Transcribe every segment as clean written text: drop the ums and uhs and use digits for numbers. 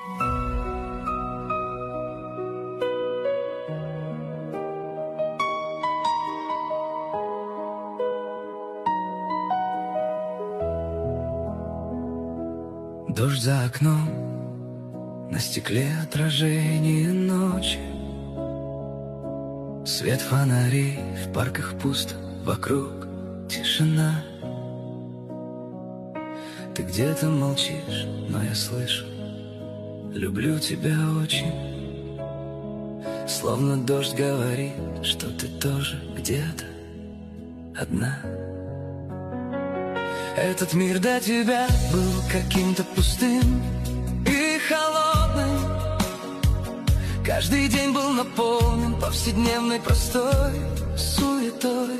Дождь за окном, на стекле отражение ночи. Свет фонарей, в парках пусто, вокруг тишина. Ты где-то молчишь, но я слышу: люблю тебя очень. Словно дождь говорит, что ты тоже где-то одна. Этот мир до тебя был каким-то пустым и холодным. Каждый день был наполнен повседневной простой суетой,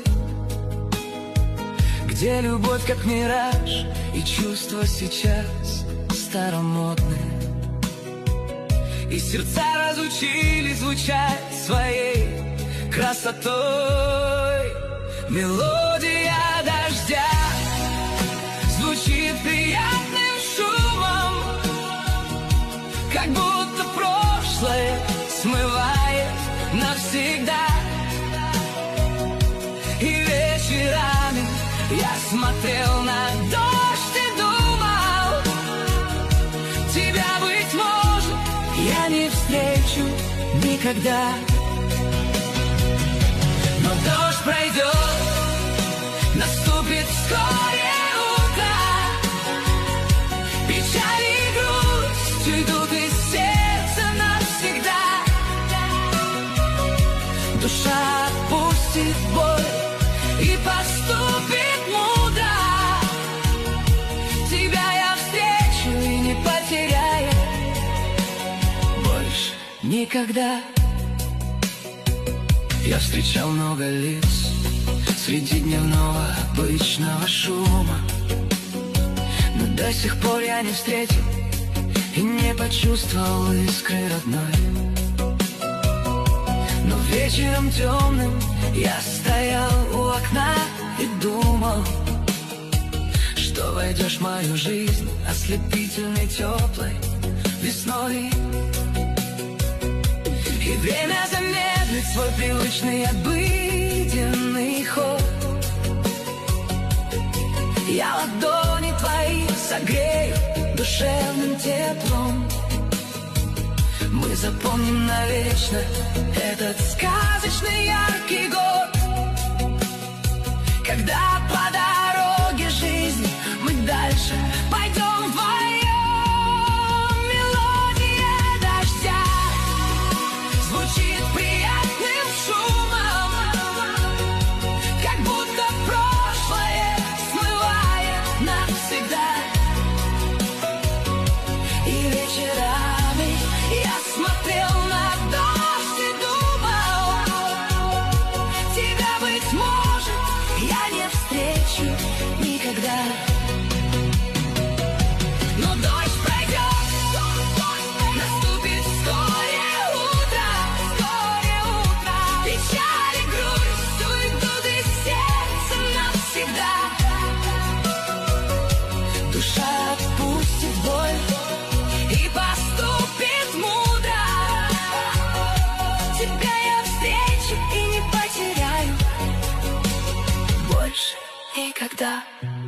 где любовь как мираж и чувства сейчас старомодные. И сердца разучились звучать своей красотой. Мелодия дождя звучит приятным шумом, как будто прошлое смывает навсегда. И вечерами я смотрел на дождь и думал: тебя, быть может, я не встречу никогда. Но дождь пройдет, наступит вскоре утро. Печаль и грусть уйдут из сердца навсегда. Душа отпустит боль и поступит мудро. Тебя я встречу и не потеряю больше никогда. Я встречал много лиц среди дневного обычного шума, но до сих пор я не встретил и не почувствовал искры родной. Но вечером темным я стоял у окна и думал, что войдешь в мою жизнь ослепительной теплой весной. И время замедлит свой привычный обыденный ход. Я ладони твои согрею душевным теплом. Мы запомним навечно этот сказочный яркий год, когда по дороге жизни мы дальше пойдем вдвоем. Мелодия дождя звучит приятным шумом, как будто прошлое смывает навсегда. И вечерами я смотрел на дождь и думал: тебя, быть может, я не встречу никогда. Но дождь пройдет, наступит вскоре утро. Печаль и грусть уйдут из сердца навсегда. Душа отпустит боль и поступит мудро. Тебя я встречу и не потеряю больше никогда.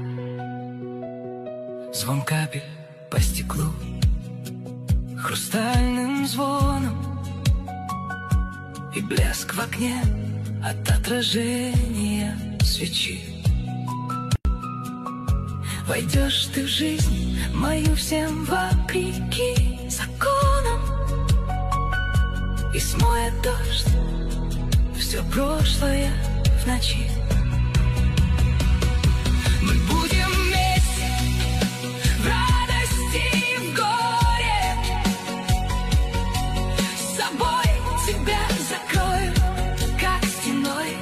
Звон капель по стеклу хрустальным звоном, и блеск в окне от отражения свечи. Войдешь ты в жизнь мою всем вопреки законам, и смоет дождь все прошлое в ночи. Мы будем вместе в радости и в горе. С собой тебя закрою, как стеной,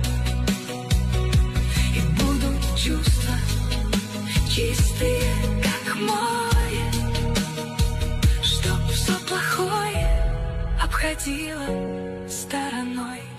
и будут чувства чистые, как море, чтоб все плохое обходило стороной.